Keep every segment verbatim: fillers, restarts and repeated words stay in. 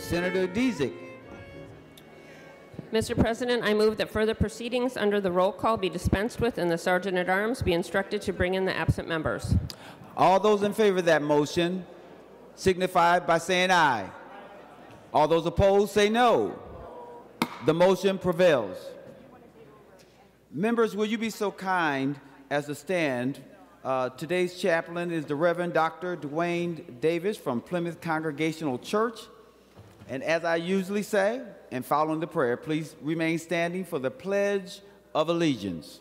Senator Dziedzic. Mister President, I move that further proceedings under the roll call be dispensed with and the Sergeant-at-Arms be instructed to bring in the absent members. All those in favor of that motion signify by saying aye. All those opposed say no. The motion prevails. Members, will you be so kind as to stand? Uh, today's chaplain is the Reverend Doctor Dwayne Davis from Plymouth Congregational Church. And as I usually say, and following the prayer, please remain standing for the Pledge of Allegiance.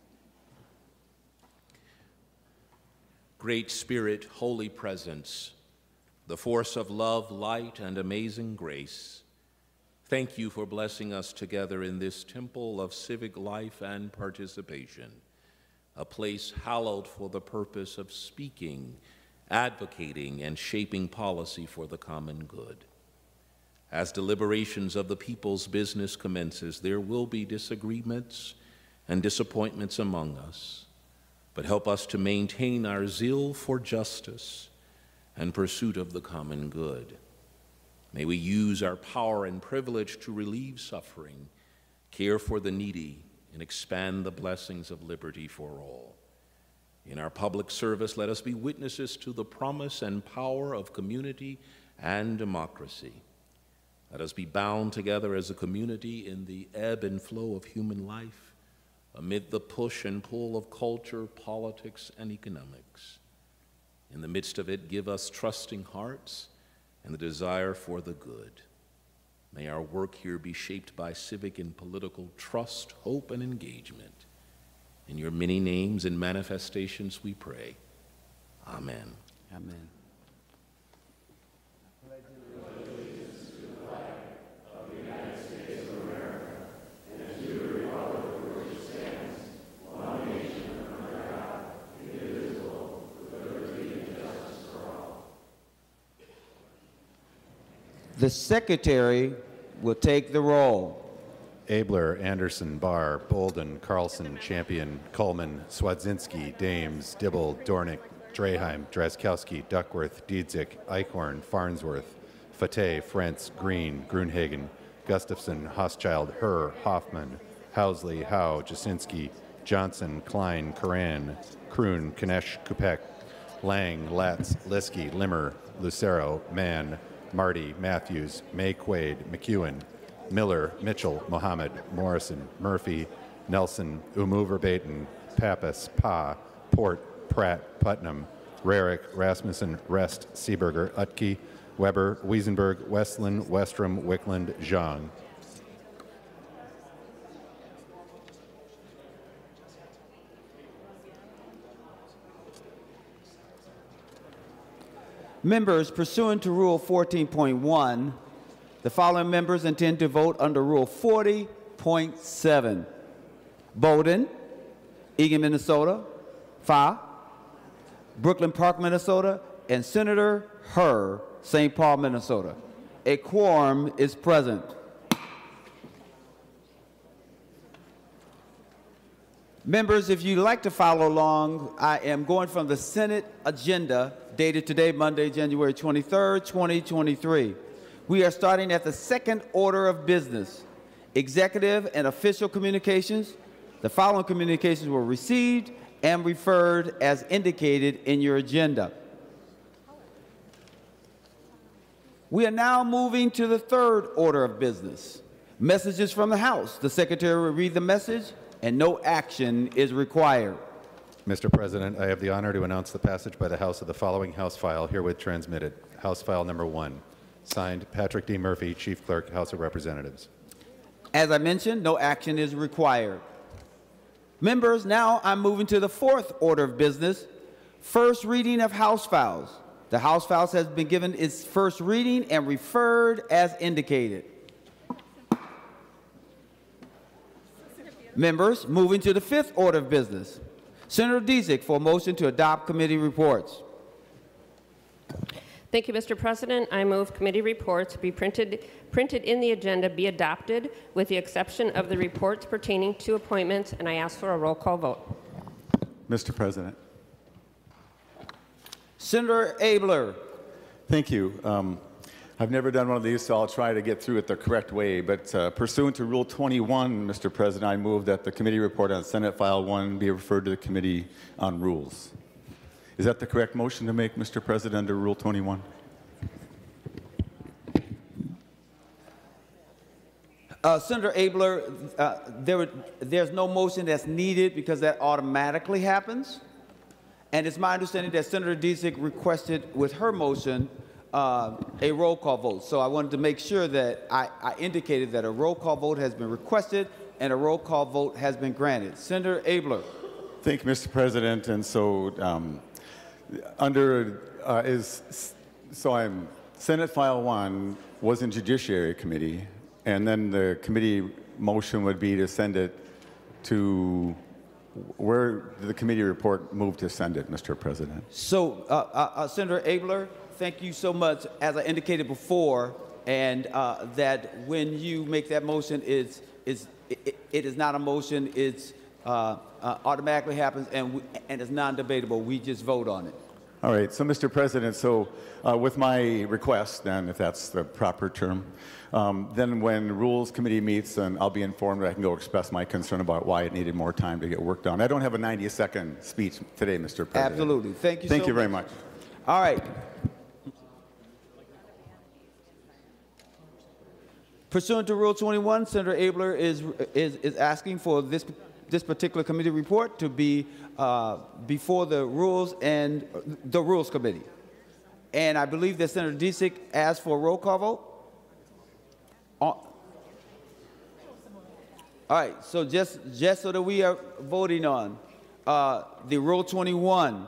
Great Spirit, holy presence, the force of love, light, and amazing grace, thank you for blessing us together in this temple of civic life and participation, a place hallowed for the purpose of speaking, advocating, and shaping policy for the common good. As deliberations of the people's business commences, there will be disagreements and disappointments among us, but help us to maintain our zeal for justice and pursuit of the common good. May we use our power and privilege to relieve suffering, care for the needy, and expand the blessings of liberty for all. In our public service, let us be witnesses to the promise and power of community and democracy. Let us be bound together as a community in the ebb and flow of human life, amid the push and pull of culture, politics, and economics. In the midst of it, give us trusting hearts and the desire for the good. May our work here be shaped by civic and political trust, hope, and engagement. In your many names and manifestations we pray. Amen. Amen. The Secretary will take the roll. Abler, Anderson, Barr, Bolden, Carlson, Champion, Coleman, Swadzinski, Dames, Dibble, Dornick, Draheim, Drazkowski, Duckworth, Dziedzic, Eichhorn, Farnsworth, Fateh, Frentz, Green, Grunhagen, Gustafson, Hoschild, Herr, Hoffman, Housley, Howe, Jasinski, Johnson, Klein, Karan, Kroon, Kanesh, Kupek, Lang, Latz, Liskey, Limmer, Lucero, Mann, Marty, Matthews, May Quaid, McEwen, Miller, Mitchell, Mohammed, Morrison, Murphy, Nelson, Umu Verbatim, Pappas, Pa, Port, Pratt, Putnam, Rarick, Rasmussen, Rest, Seeberger, Utke, Weber, Wiesenberg, Westland, Westrom, Wickland, Zhang. Members, pursuant to Rule fourteen point one, the following members intend to vote under Rule forty point seven. Bowden, Eagan, Minnesota, Fa, Brooklyn Park, Minnesota, and Senator Herr, Saint Paul, Minnesota. A quorum is present. Members, if you'd like to follow along, I am going from the Senate agenda dated today, Monday, January twenty-third, twenty twenty-three. We are starting at the second order of business, executive and official communications. The following communications were received and referred as indicated in your agenda. We are now moving to the third order of business, messages from the House. The Secretary will read the message and no action is required. Mister President, I have the honor to announce the passage by the House of the following House file herewith transmitted. House File Number One, signed Patrick D. Murphy, Chief Clerk, House of Representatives. As I mentioned, no action is required. Members, now I'm moving to the fourth order of business, first reading of House files. The House files has been given its first reading and referred as indicated. Members, moving to the fifth order of business. Senator Dziedzic for a motion to adopt committee reports. Thank you, Mister President. I move committee reports be printed, printed in the agenda be adopted with the exception of the reports pertaining to appointments, and I ask for a roll call vote. Mister President. Senator Abler. Thank you. Um, I've never done one of these, so I'll try to get through it the correct way. But uh, pursuant to Rule twenty-one, Mister President, I move that the committee report on Senate File one be referred to the Committee on Rules. Is that the correct motion to make, Mister President, under Rule twenty-one? Uh, Senator Abler, uh, there, there's no motion that's needed because that automatically happens. And it's my understanding that Senator Dziedzic requested with her motion uh, a roll call vote. So I wanted to make sure that I, I indicated that a roll call vote has been requested and a roll call vote has been granted. Senator Abler. Thank you, Mister President. And so um, under uh, is so I'm Senate File one was in Judiciary Committee, and then the committee motion would be to send it to where did the committee report move to send it, Mister President? So, uh, uh, uh, Senator Abler, thank you so much. As I indicated before, and uh, that when you make that motion, it's, it's, it, it is not a motion. It's uh, uh, automatically happens, and we, and it's non-debatable. We just vote on it. All right. So, Mister President, so uh, with my request, then, if that's the proper term, um, then when Rules Committee meets, and I'll be informed, I can go express my concern about why it needed more time to get work done. I don't have a ninety second speech today, Mister President. Absolutely. Thank you. Thank so you very much. much. All right. Pursuant to Rule twenty-one, Senator Abler is, is, is asking for this, this particular committee report to be uh, before the Rules and the Rules Committee. And I believe that Senator Dziedzic asked for a roll call vote. All right, so just, just so that we are voting on uh, the Rule twenty-one.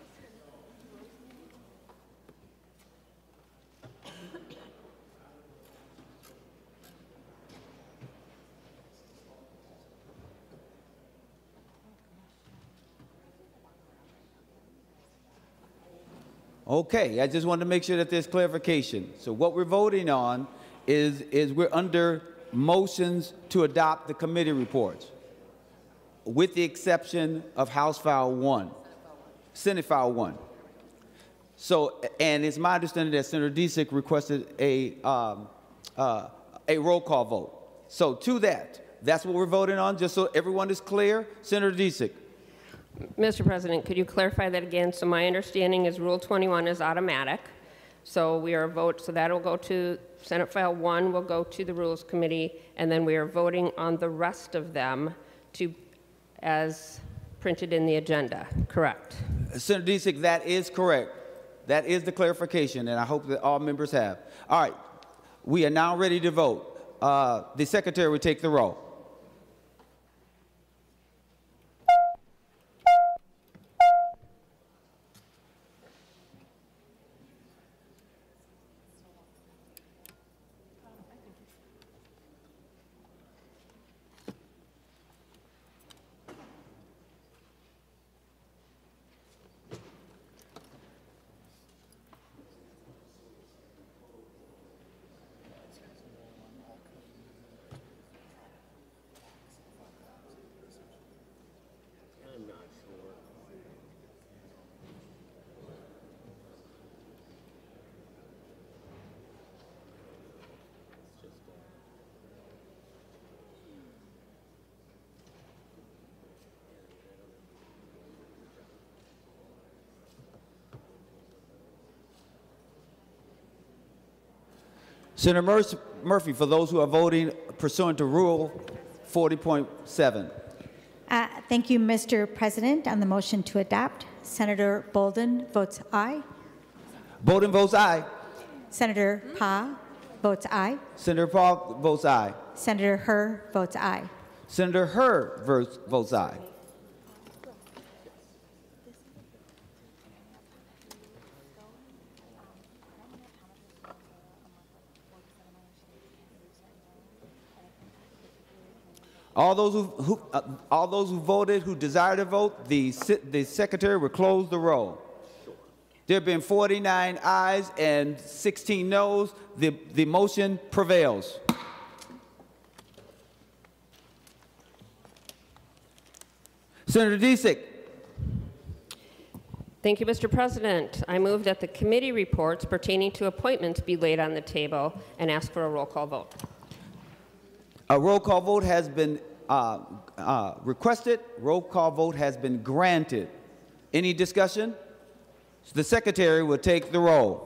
Okay, I just wanted to make sure that there's clarification. So what we're voting on is, is we're under motions to adopt the committee reports, with the exception of House File one, Senate File one. So, and it's my understanding that Senator Dziedzic requested a, um, uh, a roll call vote. So to that, that's what we're voting on, just so everyone is clear. Senator Dziedzic. Mister President, could you clarify that again? So my understanding is Rule twenty-one is automatic. So we are a vote, so that will go to Senate File one, will go to the Rules Committee, and then we are voting on the rest of them to, as printed in the agenda, correct? Senator Dziedzic, that is correct. That is the clarification, and I hope that all members have. All right, we are now ready to vote. Uh, the Secretary will take the roll. Senator Murphy, for those who are voting pursuant to Rule forty point seven. Uh, thank you, Mister President. On the motion to adopt, Senator Bolden votes aye. Bolden votes aye. Senator Pa votes aye. Senator Paul votes aye. Senator Herr votes aye. Senator Herr votes, votes aye. All those who, who uh, all those who voted, who desire to vote, the the secretary will close the roll. There have been forty-nine ayes and sixteen noes. The the motion prevails. Senator Dziedzic. Thank you, Mister President. I move that the committee reports pertaining to appointments be laid on the table and ask for a roll call vote. A roll call vote has been uh, uh, requested. Roll call vote has been granted. Any discussion? The secretary will take the roll.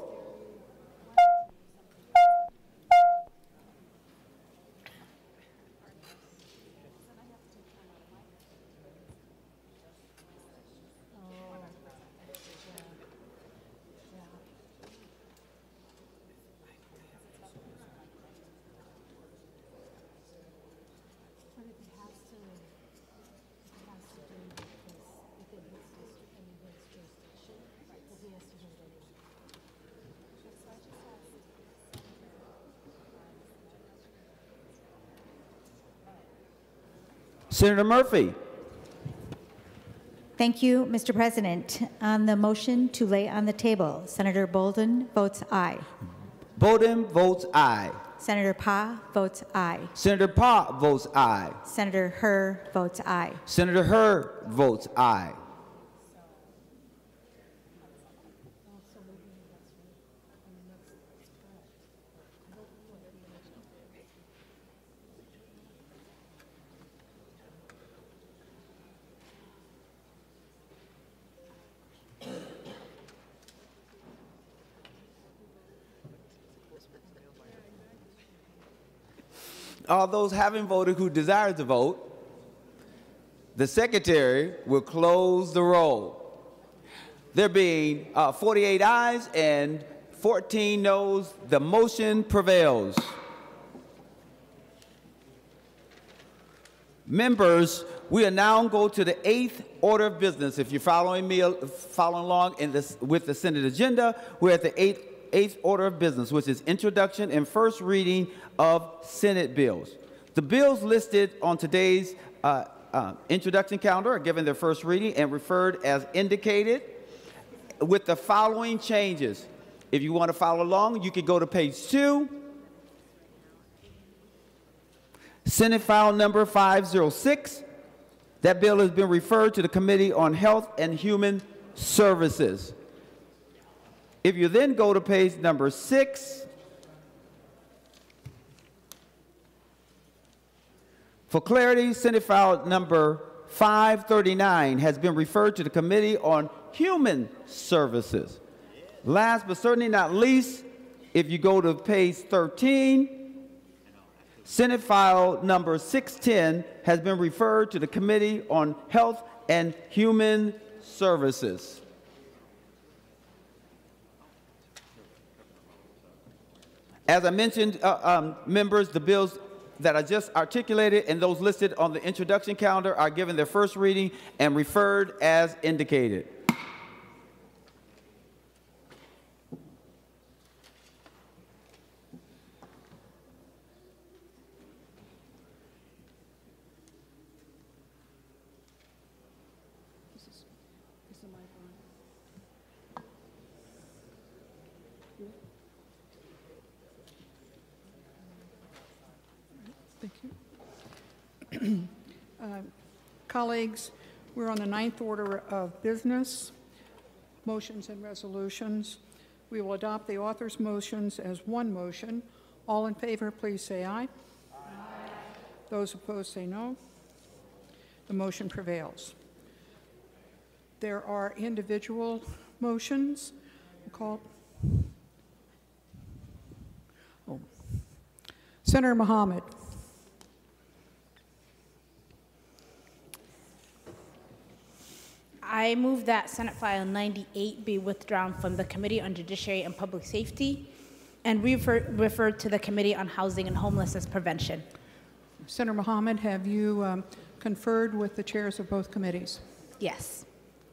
Senator Murphy. Thank you, Mister President. On the motion to lay on the table, Senator Bolden votes aye. Bolden votes aye. Senator Pa votes aye. Senator Pa votes aye. Senator Hur votes aye. Senator Hur votes aye. All those having voted who desire to vote, the secretary will close the roll. There being uh, forty-eight ayes and fourteen noes, the motion prevails. Members, we are now go to the eighth order of business. If you're following me, following along in this with the Senate agenda, we're at the eighth eighth order of business, which is introduction and first reading of Senate bills. The bills listed on today's uh, uh, introduction calendar are given their first reading and referred as indicated with the following changes. If you want to follow along, you can go to page two. Senate file number five oh six. That bill has been referred to the Committee on Health and Human Services. If you then go to page number six, for clarity, Senate file number five thirty-nine has been referred to the Committee on Human Services. Last but certainly not least, if you go to page thirteen, Senate file number six ten has been referred to the Committee on Health and Human Services. As I mentioned, uh, um, members, the bills that I just articulated and those listed on the introduction calendar are given their first reading and referred as indicated. Thank you. uh, colleagues, we're on the ninth order of business, motions and resolutions. We will adopt the author's motions as one motion. All in favor, please say aye. Aye. Those opposed say no. The motion prevails. There are individual motions. Called. Oh. Senator Mohammed. I move that Senate File ninety-eight be withdrawn from the Committee on Judiciary and Public Safety and refer, referred to the Committee on Housing and Homelessness Prevention. Senator Mohammed, have you um, conferred with the chairs of both committees? Yes.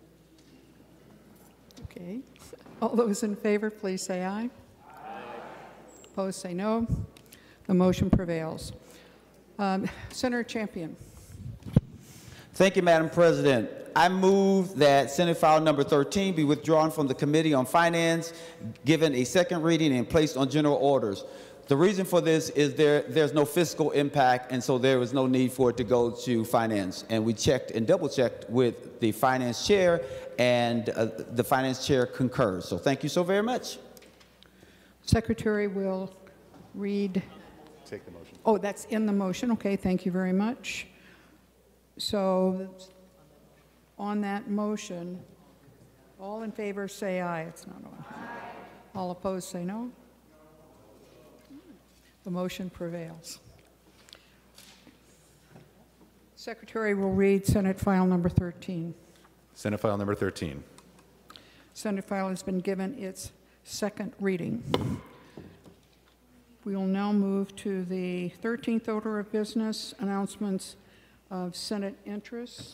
Okay. All those in favor, please say aye. Aye. Opposed, say no. The motion prevails. Um, Senator Champion. Thank you, Madam President. I move that Senate file number thirteen be withdrawn from the Committee on Finance, given a second reading and placed on general orders. The reason for this is there, there's no fiscal impact, and so there was no need for it to go to finance. And we checked and double checked with the finance chair, and uh, the finance chair concurs. So thank you so very much. Secretary will read. Take the motion. Oh, that's in the motion. Okay, thank you very much. So on that motion, all in favor say aye. It's not on. All opposed say no. The motion prevails. Secretary will read Senate File Number thirteen. Senate File Number thirteen. Senate file has been given its second reading. We will now move to the thirteenth order of business, announcements of Senate interests.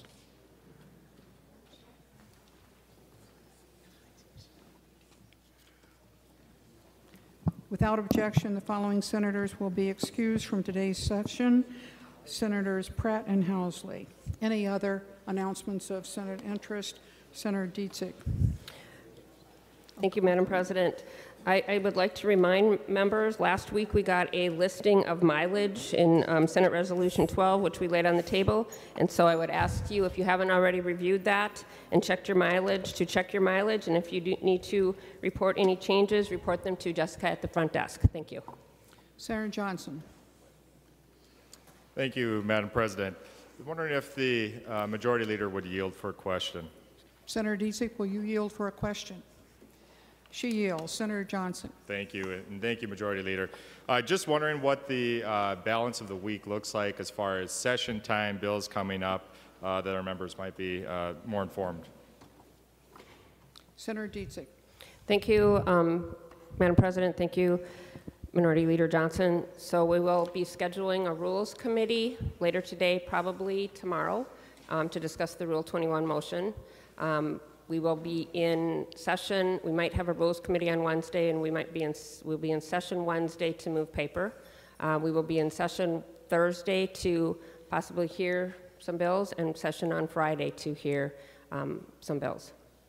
Without objection, the following senators will be excused from today's session. Senators Pratt and Housley. Any other announcements of Senate interest? Senator Dietzig. Thank you, Madam President. I, I would like to remind members, last week we got a listing of mileage in um, Senate Resolution twelve, which we laid on the table. And so I would ask you, if you haven't already reviewed that and checked your mileage, to check your mileage. And if you do need to report any changes, report them to Jessica at the front desk. Thank you. Senator Johnson. Thank you, Madam President. I'm wondering if the uh, Majority Leader would yield for a question. Senator Dietzig, will you yield for a question? She yields. Senator Johnson. Thank you, and thank you, Majority Leader. Uh, just wondering what the uh, balance of the week looks like as far as session time bills coming up uh, that our members might be uh, more informed. Senator Dietzig. Thank you, um, Madam President. Thank you, Minority Leader Johnson. So we will be scheduling a Rules Committee later today, probably tomorrow, um, to discuss the Rule twenty-one motion. Um, We will be in session. We might have a Rules Committee on Wednesday, and we might be in, we'll be in session Wednesday to move paper. Uh, we will be in session Thursday to possibly hear some bills, and session on Friday to hear um, some bills.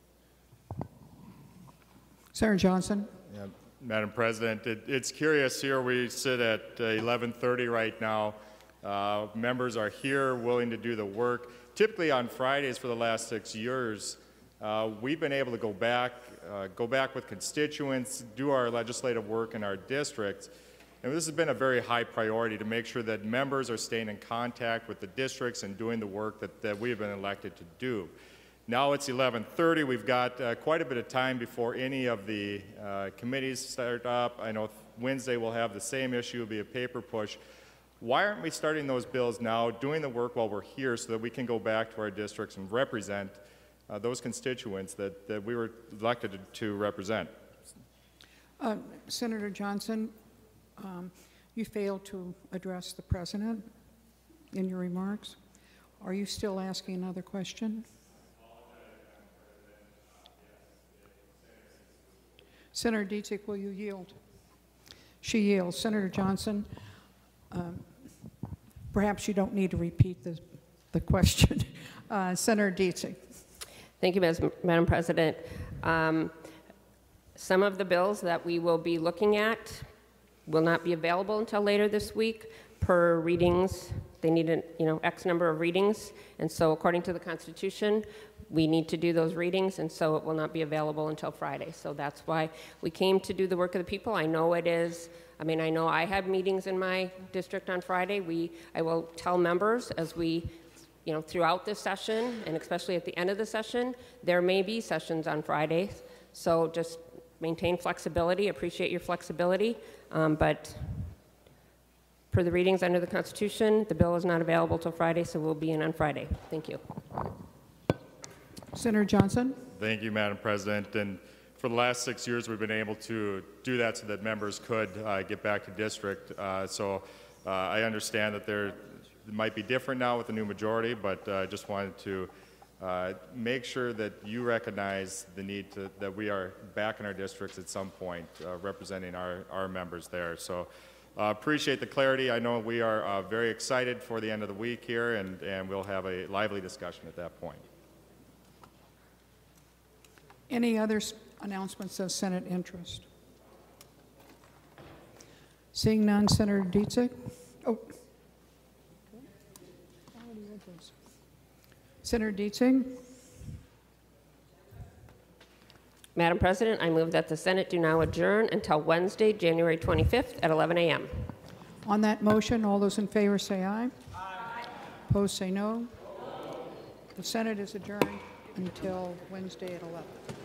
Senator Johnson. Yeah, Madam President, it, it's curious here. We sit at uh, eleven thirty right now. Uh, members are here willing to do the work. Typically on Fridays for the last six years, Uh, we've been able to go back, uh, go back with constituents, do our legislative work in our districts, and this has been a very high priority to make sure that members are staying in contact with the districts and doing the work that, that we have been elected to do. Now it's eleven thirty. We've got uh, quite a bit of time before any of the uh, committees start up. I know Wednesday we'll have the same issue, it'll be a paper push. Why aren't we starting those bills now, doing the work while we're here so that we can go back to our districts and represent Uh, those constituents that, that we were elected to, to represent? Uh, Senator Johnson, um, you failed to address the President in your remarks. Are you still asking another question? Senator Dietzig, will you yield? She yields. Senator Johnson, um, perhaps you don't need to repeat the, the question. Uh, Senator Dietzig. Thank you, Madam President. Um, some of the bills that we will be looking at will not be available until later this week per readings. They need a, you know, X number of readings, and so according to the Constitution, we need to do those readings, and so it will not be available until Friday. So that's why we came to do the work of the people. I know it is, I mean, I know I have meetings in my district on Friday. We, I will tell members as we You know, throughout this session, and especially at the end of the session, there may be sessions on Fridays. So just maintain flexibility, appreciate your flexibility. Um, but per the readings under the Constitution, the bill is not available till Friday, so we'll be in on Friday. Thank you. Senator Johnson. Thank you, Madam President. And for the last six years, we've been able to do that so that members could uh, get back to district. Uh, so uh, I understand that there It might be different now with the new majority, but I uh, just wanted to uh, make sure that you recognize the need to, that we are back in our districts at some point, uh, representing our, our members there. So uh, appreciate the clarity. I know we are uh, very excited for the end of the week here, and, and we'll have a lively discussion at that point. Any other announcements of Senate interest? Seeing none, Senator Dietzig. Oh. Senator Dietzig. Madam President, I move that the Senate do now adjourn until Wednesday, January twenty-fifth at eleven a m On that motion, all those in favor say aye. Aye. Opposed say no. The Senate is adjourned until Wednesday at eleven.